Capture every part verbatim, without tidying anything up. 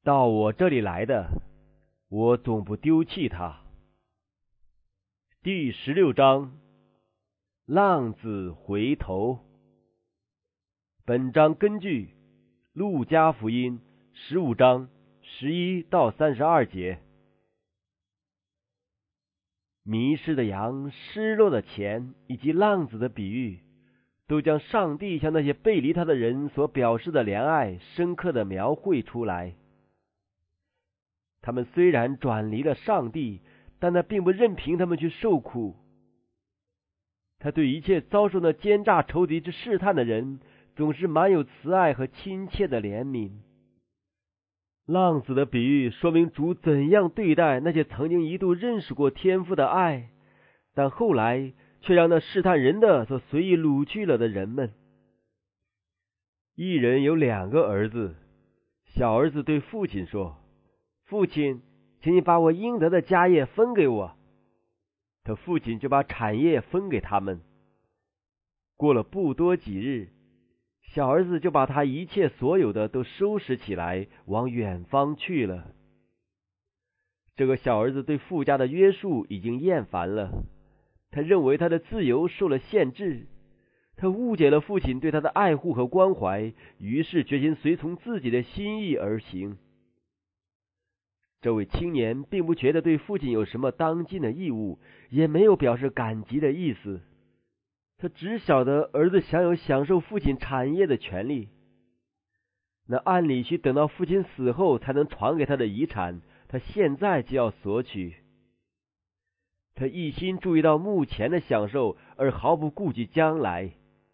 到我这里来的，我总不丢弃他。第十六章，浪子回头。本章根据路加福音十五章十一到三十二节。迷失的羊、失落的钱以及浪子的比喻，都将上帝向那些背离他的人所表示的怜爱深刻地描绘出来。他们虽然转离了上帝，但那并不任凭他们去受苦。他对一切遭受那奸诈仇敌之试探的人，总是满有慈爱和亲切的怜悯。浪子的比喻说明主怎样对待那些曾经一度认识过天父的爱，但后来却让那试探人的所随意掳去了的人们。一人有两个儿子，小儿子对父亲说：父亲，请你把我应得的家业分给我。他父亲就把产业分给他们。过了不多几日，小儿子就把他一切所有的都收拾起来，往远方去了。这个小儿子对父家的约束已经厌烦了，他认为他的自由受了限制，他误解了父亲对他的爱护和关怀，于是决心随从自己的心意而行。这位青年并不觉得对父亲有什么当尽的义务，也没有表示感激的意思。他只晓得儿子享有享受父亲产业的权利，那按理需等到父亲死后才能传给他的遗产，他现在就要索取。他一心注意到目前的享受，而毫不顾及将来。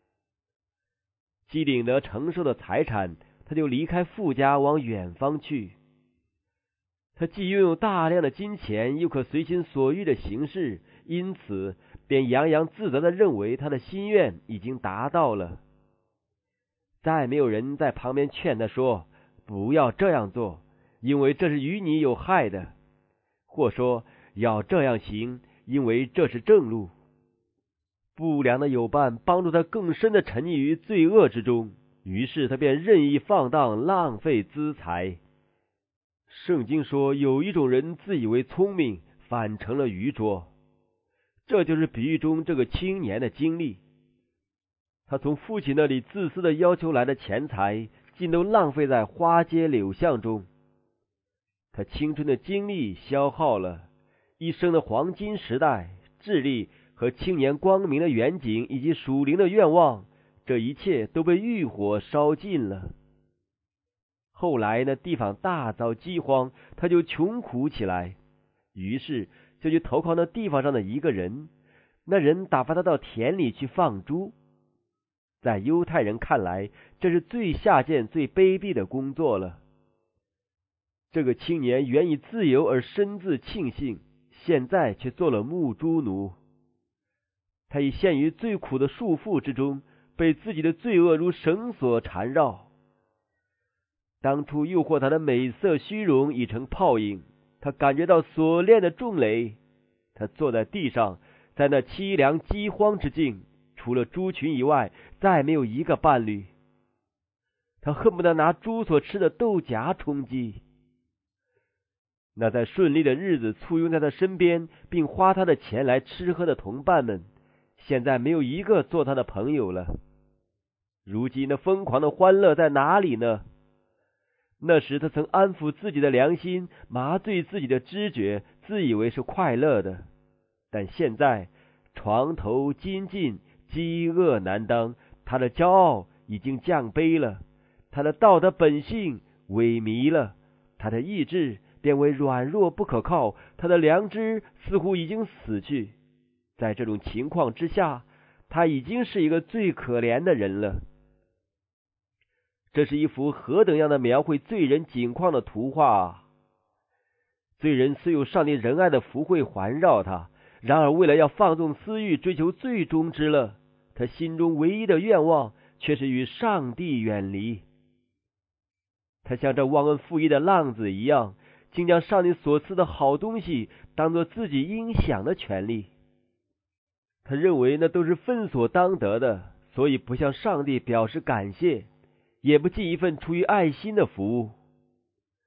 既领得承受的财产，他就离开父家往远方去。他既拥有大量的金钱，又可随心所欲的行事，因此便洋洋自得地认为他的心愿已经达到了。再没有人在旁边劝他说不要这样做，因为这是与你有害的，或说要这样行，因为这是正路。不良的友伴帮助他更深地沉溺于罪恶之中，于是他便任意放荡，浪费资财。圣经说，有一种人自以为聪明，反成了愚拙。这就是比喻中这个青年的经历。他从父亲那里自私的要求来的钱财，尽都浪费在花街柳巷中。他青春的精力消耗了，一生的黄金时代、智力和青年光明的远景以及属灵的愿望，这一切都被欲火烧尽了。后来那地方大遭饥荒，他就穷苦起来，于是就去投靠那地方上的一个人。那人打发他到田里去放猪。在犹太人看来，这是最下贱最卑鄙的工作了。这个青年原以自由而深自庆幸，现在却做了牧猪奴。他已陷于最苦的束缚之中，被自己的罪恶如绳索缠绕。当初诱惑他的美色虚荣已成泡影，他感觉到锁链的重累。他坐在地上，在那凄凉饥荒之境，除了猪群以外，再没有一个伴侣。他恨不得拿猪所吃的豆荚充饥。那在顺利的日子簇拥在他身边，并花他的钱来吃喝的同伴们，现在没有一个做他的朋友了。如今那疯狂的欢乐在哪里呢？那时他曾安抚自己的良心，麻醉自己的知觉，自以为是快乐的。但现在床头金尽，饥饿难当，他的骄傲已经降卑了，他的道德本性萎靡了，他的意志变为软弱不可靠，他的良知似乎已经死去。在这种情况之下，他已经是一个最可怜的人了。这是一幅何等样的描绘罪人景况的图画啊！罪人虽有上帝仁爱的福惠环绕他，然而为了要放纵私欲，追求最终之乐，他心中唯一的愿望却是与上帝远离。他像这忘恩负义的浪子一样，竟将上帝所赐的好东西当作自己应享的权利。他认为那都是分所当得的，所以不向上帝表示感谢，也不尽一份出于爱心的服务。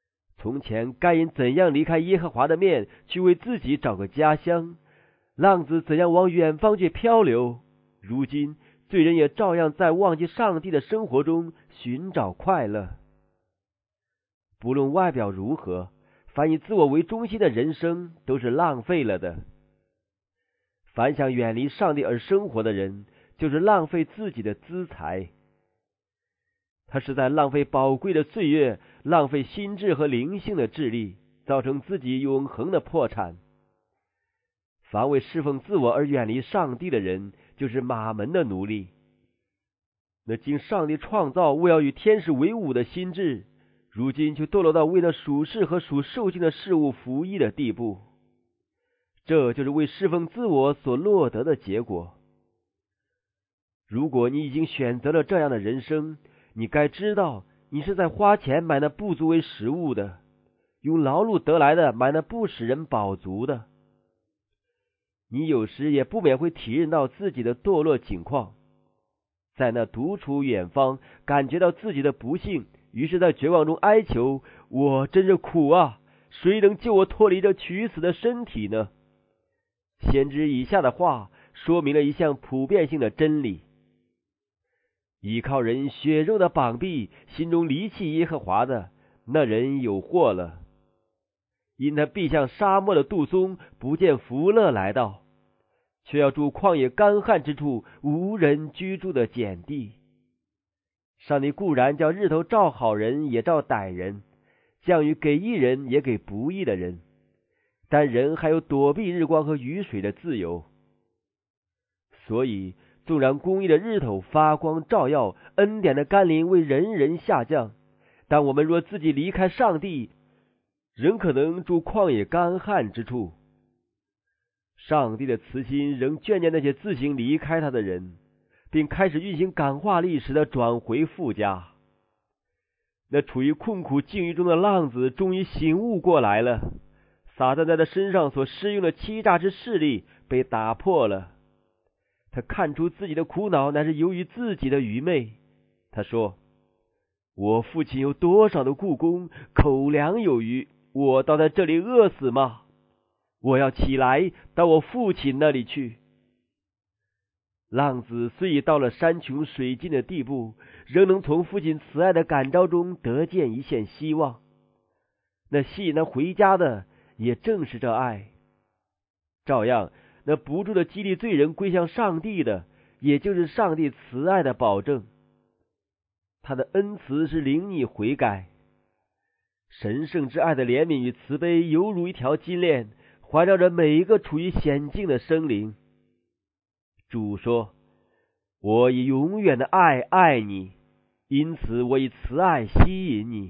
从前该隐怎样离开耶和华的面，去为自己找个家乡，浪子怎样往远方去漂流，如今罪人也照样在忘记上帝的生活中寻找快乐。不论外表如何，凡以自我为中心的人生都是浪费了的。凡想远离上帝而生活的人，就是浪费自己的资财。他是在浪费宝贵的岁月，浪费心智和灵性的智力，造成自己永恒的破产。凡为侍奉自我而远离上帝的人，就是马门的奴隶。那经上帝创造为要与天使为伍的心智，如今却堕落到为了属世和属兽性的事物服役的地步。这就是为侍奉自我所落得的结果。如果你已经选择了这样的人生，你该知道，你是在花钱买那不足为食物的，用劳碌得来的买那不使人饱足的。你有时也不免会体认到自己的堕落境况，在那独处远方，感觉到自己的不幸，于是在绝望中哀求：我真是苦啊！谁能救我脱离这取死的身体呢？先知以下的话说明了一项普遍性的真理：依靠人血肉的膀臂，心中离弃耶和华的，那人有祸了。因他必像沙漠的杜松，不见福乐来到，却要住旷野干旱之处，无人居住的碱地。上帝固然叫日头照好人也照歹人，降雨给义人也给不义的人，但人还有躲避日光和雨水的自由。所以纵然公义的日头发光照耀，恩典的甘霖为人人下降，但我们若自己离开上帝，仍可能住旷野干旱之处。上帝的慈心仍眷念那些自行离开他的人，并开始运行感化力，使他转回父家。那处于困苦境遇中的浪子终于醒悟过来了，撒旦在他身上所施用的欺诈之势力被打破了。他看出自己的苦恼乃是由于自己的愚昧。他说：我父亲有多少的雇工，口粮有余，我倒在这里饿死吗？我要起来到我父亲那里去。浪子虽已到了山穷水尽的地步，仍能从父亲慈爱的感召中得见一线希望。那吸引他回家的也正是这爱。照样，那不住的激励罪人归向上帝的，也就是上帝慈爱的保证。他的恩慈是领你悔改。神圣之爱的怜悯与慈悲犹如一条金链，环绕着每一个处于险境的生灵。主说：我以永远的爱爱你，因此我以慈爱吸引你。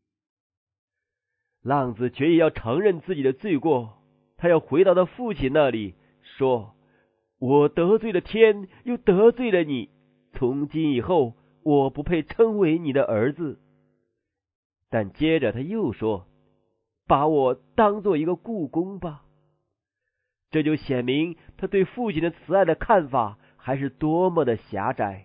浪子决意要承认自己的罪过，他要回到他父亲那里，说：我得罪了天，又得罪了你，从今以后我不配称为你的儿子。但接着他又说：把我当做一个雇工吧。这就显明他对父亲的慈爱的看法还是多么的狭窄。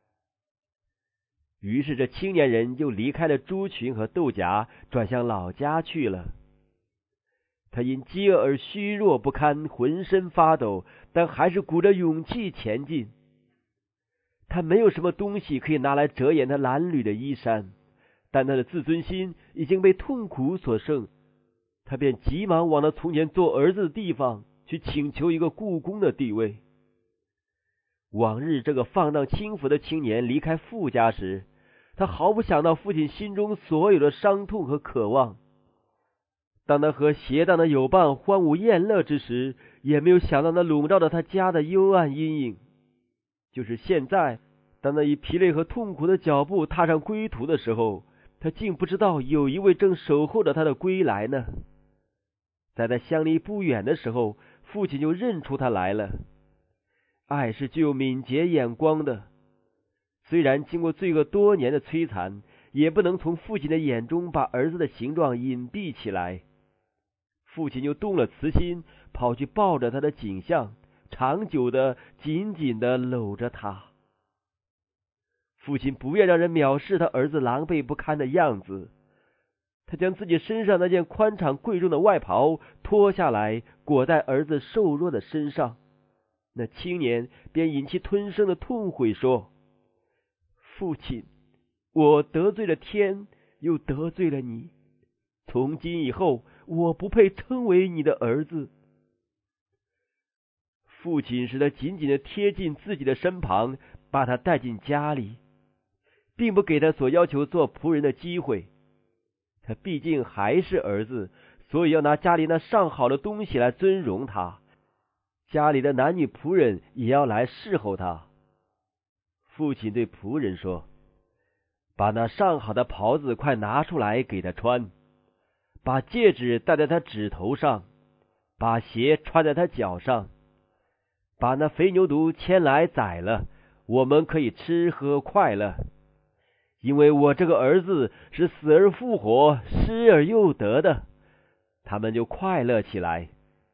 于是这青年人就离开了猪群和豆荚，转向老家去了。他因饥饿而虚弱不堪，浑身发抖，但还是鼓着勇气前进。他没有什么东西可以拿来遮掩他褴褛的衣衫，但他的自尊心已经被痛苦所胜，他便急忙往他从前做儿子的地方去请求一个雇工的地位。往日这个放荡轻浮的青年离开父家时，他毫不想到父亲心中所有的伤痛和渴望。当他和邪荡的友伴欢舞宴乐之时，也没有想到那笼罩着他家的幽暗阴影。就是现在，当他以疲累和痛苦的脚步踏上归途的时候，他竟不知道有一位正守候着他的归来呢。在他相离不远的时候，父亲就认出他来了。爱是具有敏捷眼光的，虽然经过罪恶多年的摧残，也不能从父亲的眼中把儿子的形状隐蔽起来。父亲就动了慈心，跑去抱着他的景象，长久的紧紧的搂着他。父亲不愿让人藐视他儿子狼狈不堪的样子， 他将自己身上那件宽敞贵重的外袍脱下来，裹在儿子瘦弱的身上。那青年便忍气吞声的痛悔说：父亲，我得罪了天，又得罪了你，从今以后我不配称为你的儿子。父亲使他紧紧的贴近自己的身旁，把他带进家里，并不给他所要求做仆人的机会。他毕竟还是儿子，所以要拿家里那上好的东西来尊荣他，家里的男女仆人也要来侍候他。父亲对仆人说：把那上好的袍子快拿出来给他穿，把戒指戴在他指头上，把鞋穿在他脚上，把那肥牛犊牵来宰了，我们可以吃喝快乐，因为我这个儿子是死而复活，失而又得的。他们就快乐起来。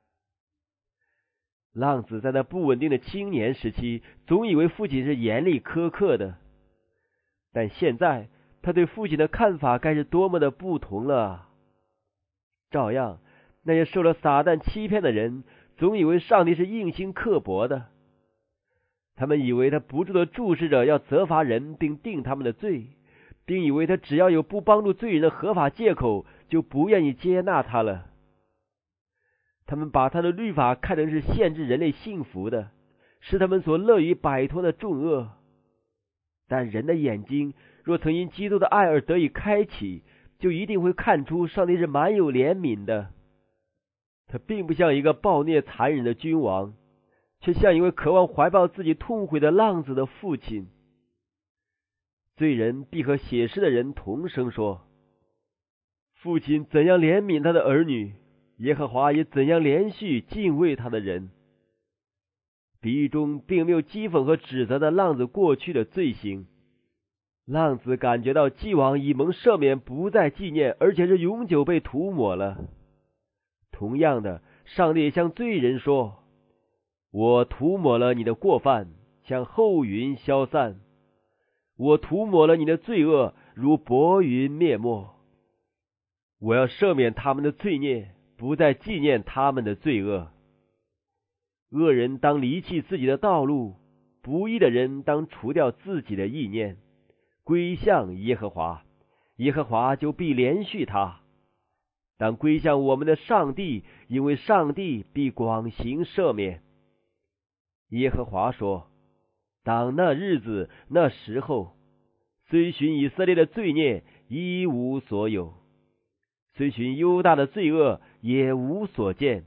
浪子在那不稳定的青年时期，总以为父亲是严厉苛刻的，但现在他对父亲的看法该是多么的不同了。照样，那些受了撒旦欺骗的人，总以为上帝是硬心刻薄的。他们以为他不住的注视着要责罚人并定他们的罪，并以为他只要有不帮助罪人的合法借口，就不愿意接纳他了。他们把他的律法看成是限制人类幸福的，是他们所乐于摆脱的重恶。但人的眼睛若曾因基督的爱而得以开启，就一定会看出上帝是蛮有怜悯的。他并不像一个暴虐残忍的君王，却像一位渴望怀抱自己痛悔的浪子的父亲。罪人必和写诗的人同声说：父亲怎样怜悯他的儿女，耶和华也怎样连续敬畏他的人。比喻中并没有讥讽和指责的浪子过去的罪行，浪子感觉到既往已蒙赦免，不再纪念，而且是永久被涂抹了。同样的，上帝也向罪人说：我涂抹了你的过犯，像厚云消散；我涂抹了你的罪恶，如薄云灭没。我要赦免他们的罪孽，不再纪念他们的罪恶。恶人当离弃自己的道路，不义的人当除掉自己的意念，归向耶和华，耶和华就必连续他。当归向我们的上帝，因为上帝必广行赦免。耶和华说：当那日子那时候，虽寻以色列的罪孽一无所有，虽寻犹大的罪恶也无所见。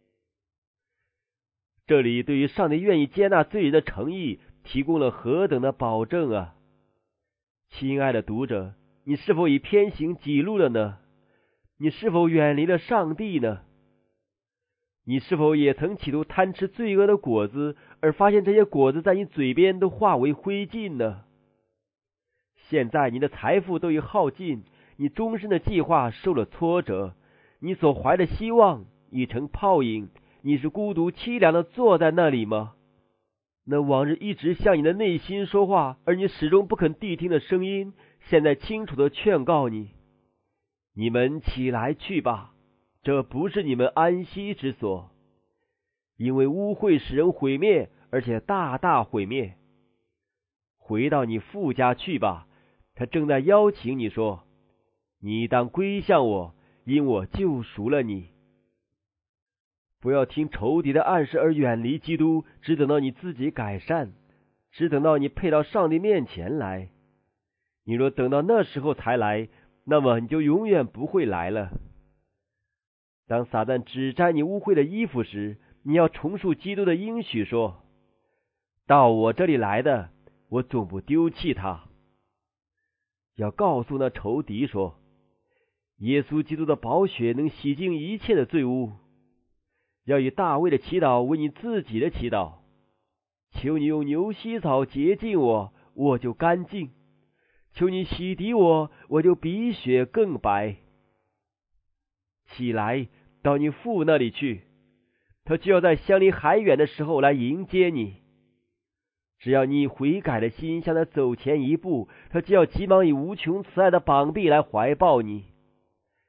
这里对于上帝愿意接纳罪人的诚意提供了何等的保证啊！亲爱的读者，你是否已偏行己路了呢？你是否远离了上帝呢？你是否也曾企图贪吃罪恶的果子，而发现这些果子在你嘴边都化为灰烬呢？现在你的财富都已耗尽，你终身的计划受了挫折，你所怀的希望已成泡影，你是孤独凄凉的坐在那里吗？那往日一直向你的内心说话，而你始终不肯谛听的声音，现在清楚的劝告你：你们起来去吧，这不是你们安息之所，因为污秽使人毁灭，而且大大毁灭。回到你父家去吧，他正在邀请你说：你当归向我，因我救赎了你。不要听仇敌的暗示而远离基督，只等到你自己改善，只等到你配到上帝面前来。你若等到那时候才来，那么你就永远不会来了。当撒旦只摘你污秽的衣服时，你要重述基督的应许说：到我这里来的，我总不丢弃他。要告诉那仇敌说：耶稣基督的宝血能洗净一切的罪污。要以大卫的祈祷为你自己的祈祷，求你用牛膝草洁净我，我就干净；求你洗涤我，我就比雪更白。起来，到你父那里去，他就要在相离还远的时候来迎接你。只要你悔改的心向他走前一步，他就要急忙以无穷慈爱的膀臂来怀抱你。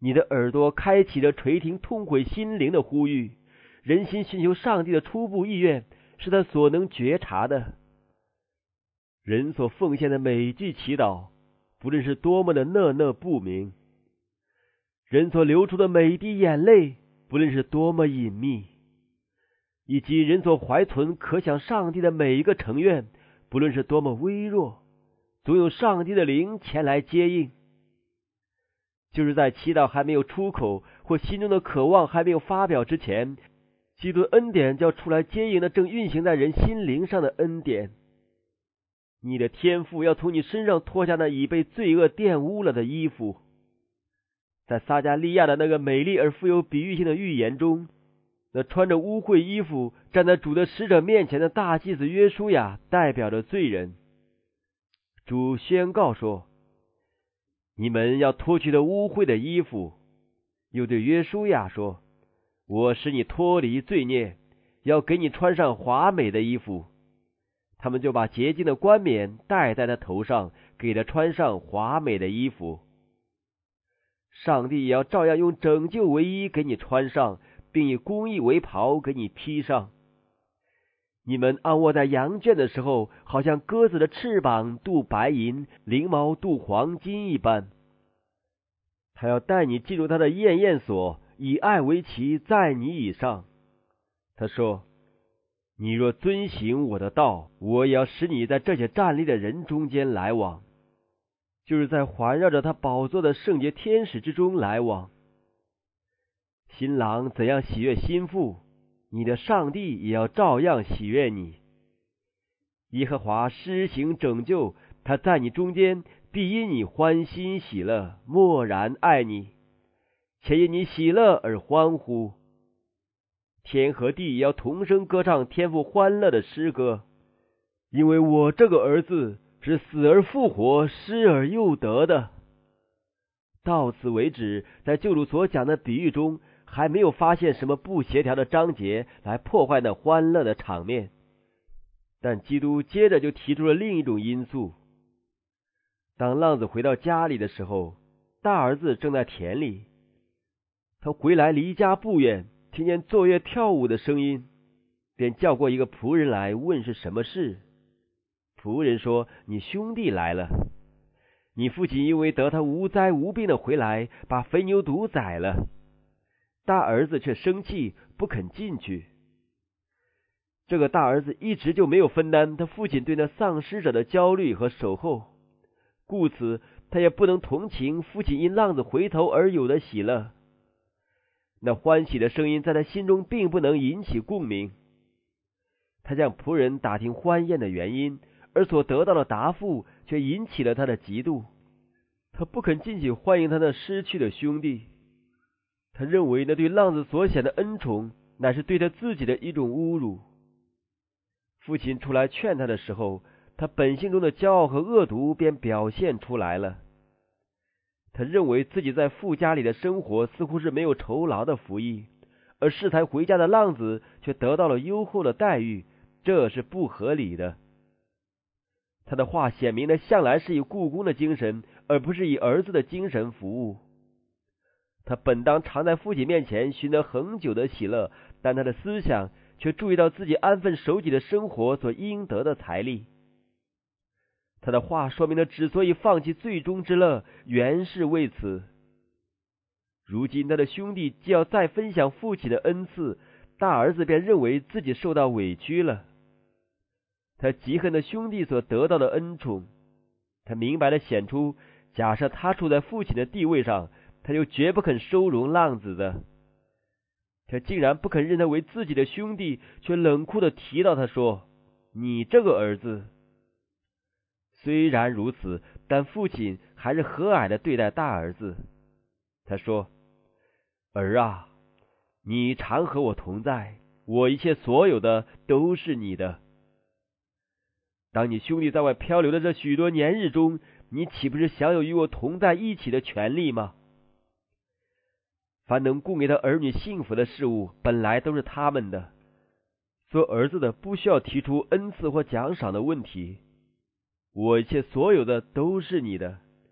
你的耳朵开启着垂听痛悔心灵的呼吁，人心寻求上帝的初步意愿是他所能觉察的。人所奉献的每句祈祷，不论是多么的讷讷不明，人所流出的每一滴眼泪，不论是多么隐秘，以及人所怀存可想上帝的每一个诚愿，不论是多么微弱，总有上帝的灵前来接应。就是在祈祷还没有出口，或心中的渴望还没有发表之前，基督恩典就要出来接应那正运行在人心灵上的恩典。你的天父要从你身上脱下那已被罪恶玷污了的衣服。在撒迦利亚的那个美丽而富有比喻性的预言中，那穿着污秽衣服站在主的使者面前的大祭司约书亚代表着罪人。主宣告说，你们要脱去的污秽的衣服。又对约书亚说，我使你脱离罪孽，要给你穿上华美的衣服。他们就把洁净的冠冕戴在他头上，给他穿上华美的衣服。上帝也要照样用拯救为衣给你穿上，并以公义为袍给你披上。你们安卧在羊圈的时候，好像鸽子的翅膀镀白银，翎毛镀黄金一般。他要带你进入他的验验所，以爱为旗，在你以上。他说，你若遵行我的道，我也要使你在这些站立的人中间来往，就是在环绕着他宝座的圣洁天使之中来往。新郎怎样喜悦新妇，你的上帝也要照样喜悦你。耶和华施行拯救，他在你中间必因你欢欣喜乐，默然爱你，且因你喜乐而欢呼。天和地也要同声歌唱天父欢乐的诗歌，因为我这个儿子是死而复活，失而又得的。到此为止，在救主所讲的比喻中，还没有发现什么不协调的章节来破坏那欢乐的场面。但基督接着就提出了另一种因素。当浪子回到家里的时候，大儿子正在田里。他回来离家不远，听见奏乐跳舞的声音，便叫过一个仆人来问是什么事。仆人说，你兄弟来了，你父亲因为得他无灾无病的回来，把肥牛犊宰了。大儿子却生气，不肯进去。这个大儿子一直就没有分担他父亲对那丧失者的焦虑和守候，故此他也不能同情父亲因浪子回头而有的喜乐。那欢喜的声音在他心中并不能引起共鸣。他向仆人打听欢宴的原因，而所得到的答复却引起了他的嫉妒。他不肯进去欢迎他那失去的兄弟。他认为那对浪子所显的恩宠，乃是对他自己的一种侮辱。父亲出来劝他的时候，他本性中的骄傲和恶毒便表现出来了。他认为自己在父家里的生活似乎是没有酬劳的福利，而适才回家的浪子却得到了优厚的待遇，这是不合理的。他的话显明了向来是以雇工的精神，而不是以儿子的精神服务。他本当常在父亲面前寻得恒久的喜乐，但他的思想却注意到自己安分守己的生活所应得的财力。他的话说明了之所以放弃最终之乐，原是为此。如今他的兄弟既要再分享父亲的恩赐，大儿子便认为自己受到委屈了。他嫉恨的兄弟所得到的恩宠，他明白地显出，假设他处在父亲的地位上，他就绝不肯收容浪子的。他竟然不肯认他为自己的兄弟，却冷酷地提到他说，你这个儿子。虽然如此，但父亲还是和蔼地对待大儿子。他说，儿啊，你常和我同在，我一切所有的都是你的。当你兄弟在外漂流的这许多年日中，你岂不是享有与我同在一起的权利吗？凡能供给他儿女幸福的事物，本来都是他们的。做儿子的不需要提出恩赐或奖赏的问题。我一切所有的都是你的，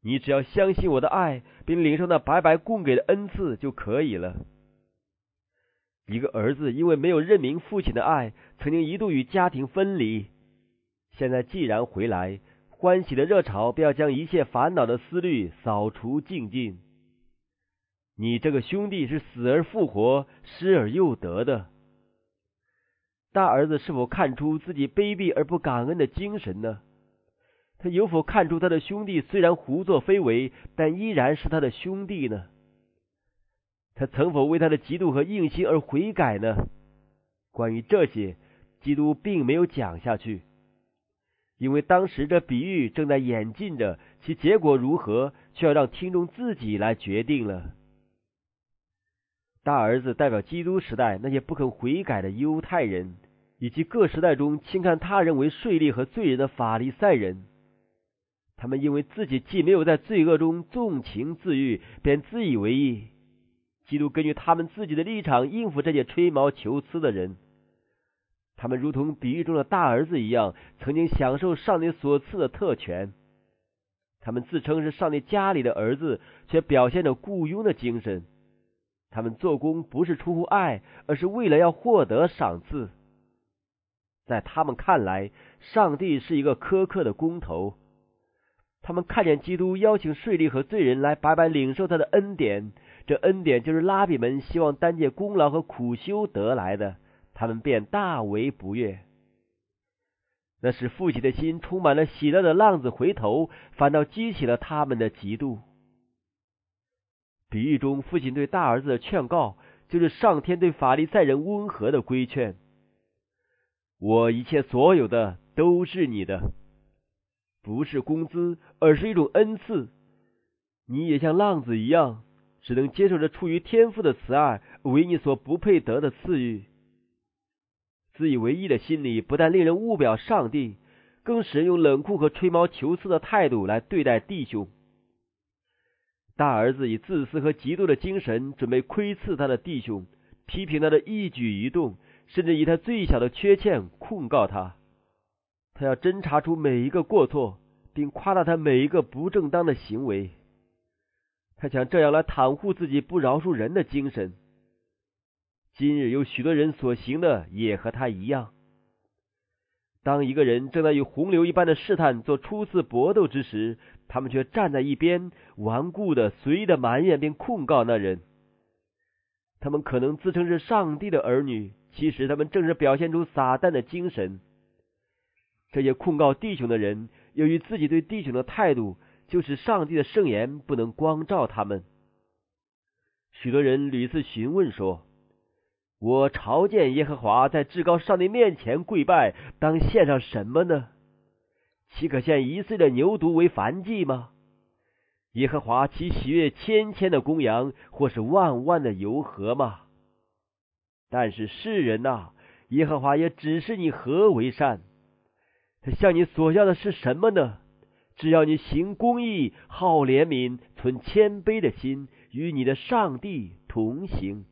你只要相信我的爱，并领受那白白供给的恩赐就可以了。一个儿子因为没有认明父亲的爱，曾经一度与家庭分离，现在既然回来，欢喜的热潮便要将一切烦恼的思虑扫除净尽。你这个兄弟是死而复活，失而又得的。大儿子是否看出自己卑鄙而不感恩的精神呢？他有否看出他的兄弟虽然胡作非为，但依然是他的兄弟呢？他曾否为他的嫉妒和硬心而悔改呢？关于这些，基督并没有讲下去，因为当时这比喻正在演进着，其结果如何，却要让听众自己来决定了。大儿子代表基督时代那些不肯悔改的犹太人，以及各时代中轻看他人为税吏和罪人的法利赛人。他们因为自己既没有在罪恶中纵情自欲，便自以为义。基督根据他们自己的立场应付这些吹毛求疵的人。他们如同比喻中的大儿子一样，曾经享受上帝所赐的特权。他们自称是上帝家里的儿子，却表现着雇佣的精神。他们做工不是出乎爱，而是为了要获得赏赐。在他们看来，上帝是一个苛刻的工头。他们看见基督邀请税吏和罪人来白白领受他的恩典，这恩典就是拉比们希望单借功劳和苦修得来的，他们便大为不悦。那使父亲的心充满了喜乐的浪子回头，反倒激起了他们的嫉妒。比喻中父亲对大儿子的劝告，就是上天对法利赛人温和的规劝：我一切所有的都是你的，不是工资，而是一种恩赐。你也像浪子一样，只能接受着出于天父的慈爱，为你所不配得的赐予。自以为义的心理不但令人误表上帝，更使人用冷酷和吹毛求疵的态度来对待弟兄。大儿子以自私和嫉妒的精神准备窥刺他的弟兄，批评他的一举一动，甚至以他最小的缺陷控告他。他要侦查出每一个过错，并夸大他每一个不正当的行为。他想这样来袒护自己不饶恕人的精神。今日有许多人所行的也和他一样。当一个人正在与洪流一般的试探做初次搏斗之时，他们却站在一边，顽固的随意的埋怨并控告那人。他们可能自称是上帝的儿女，其实他们正是表现出撒旦的精神。这些控告弟兄的人，由于自己对弟兄的态度，就使上帝的圣言不能光照他们。许多人屡次询问说：我朝见耶和华，在至高上帝面前跪拜，当献上什么呢？岂可献一岁的牛犊为燔祭吗？耶和华岂喜悦千千的公羊，或是万万的油河吗？但是世人啊，耶和华也指示你何为善。他向你所要的是什么呢？只要你行公义，好怜悯，存谦卑的心，与你的上帝同行。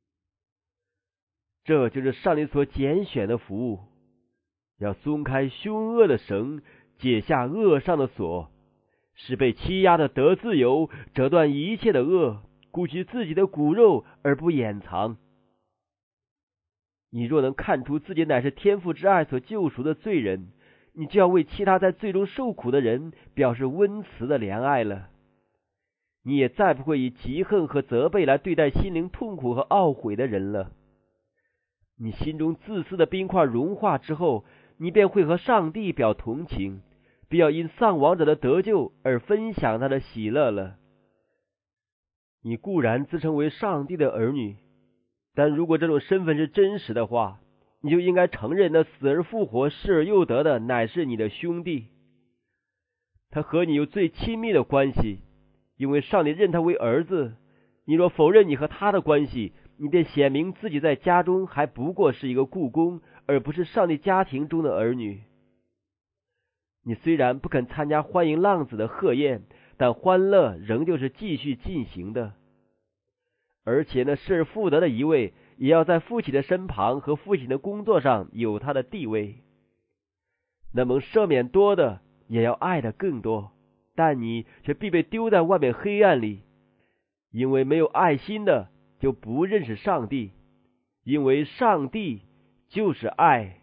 这就是上帝所拣选的服务，要松开凶恶的绳，解下恶上的锁，使被欺压的得自由，折断一切的恶，顾及自己的骨肉而不掩藏。你若能看出自己乃是天父之爱所救赎的罪人，你就要为其他在罪中受苦的人表示温慈的怜爱了。你也再不会以嫉恨和责备来对待心灵痛苦和懊悔的人了。你心中自私的冰块融化之后，你便会和上帝表同情，必要因丧亡者的得救而分享他的喜乐了。你固然自称为上帝的儿女，但如果这种身份是真实的话，你就应该承认那死而复活、失而又得的乃是你的兄弟。他和你有最亲密的关系，因为上帝认他为儿子。你若否认你和他的关系，你便显明自己在家中还不过是一个雇工，而不是上帝家庭中的儿女。你虽然不肯参加欢迎浪子的贺宴，但欢乐仍旧是继续进行的。而且那失而复得的一位，也要在父亲的身旁和父亲的工作上有他的地位。那么赦免多的，也要爱的更多； 但你却必被丢在外面黑暗里。因为没有爱心的就不认识上帝，因为上帝就是爱。